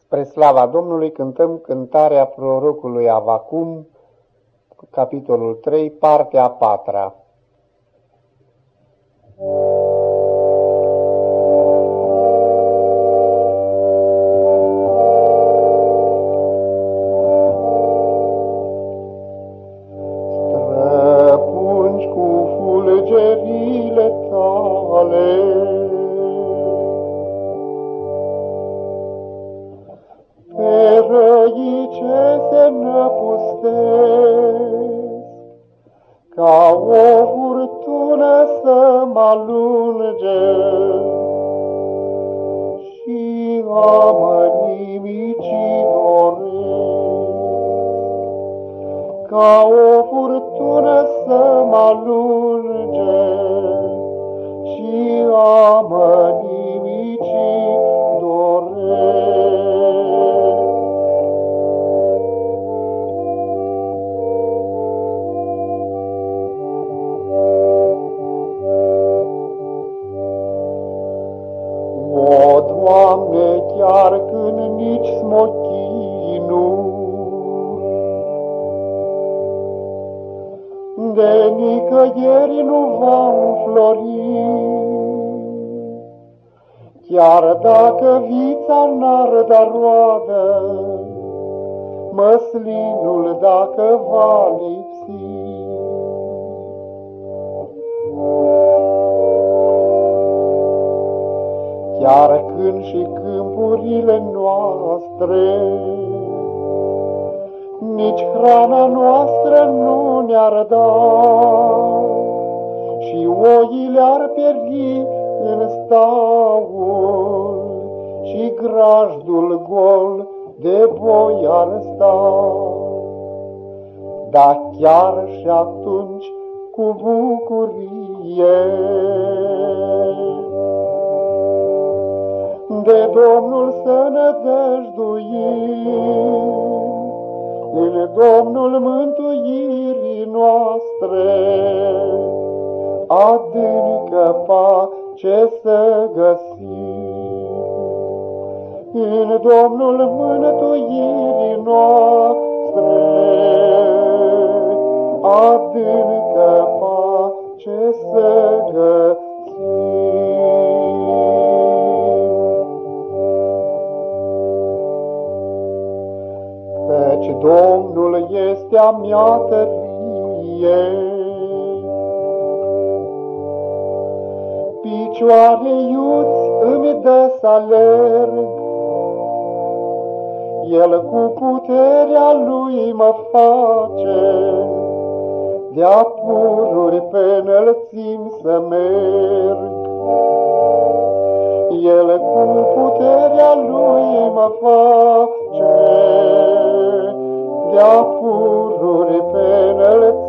Spre slava Domnului cântăm cântarea prorocului Avacum, capitolul 3, partea a 4-a. Străpungi cu fulgerile tale, pe răii ce se năpustesc, ca o furtună să mă alunge și a mă nimici doresc. Ca o furtună să mă alunge și a mă nimici doresc. O, Doamne, chiar când nici smochinul de nicăieri nu va înflori, chiar dacă vița n-ar da roadă, măslinul dacă va lipsi. Chiar când și câmpurile noastre nici hrana noastră nu ne-ar da, și oile ar pieri în staul, și grajdul gol de boi ar sta. Dar chiar și atunci cu bucurie de Domnul să nădăjduim, în Domnul mântuirii noastre, adâncă pace să găsim. În Domnul mântuirii noastre, adâncă pace să găsim. Căci Domnul este a mea tărie, picioare iuți îmi dă să alerg, El cu puterea Lui mă face, de-a pururi pe înălțimi să merg. El cu puterea Lui mă face, de-a pururi pe înălțimi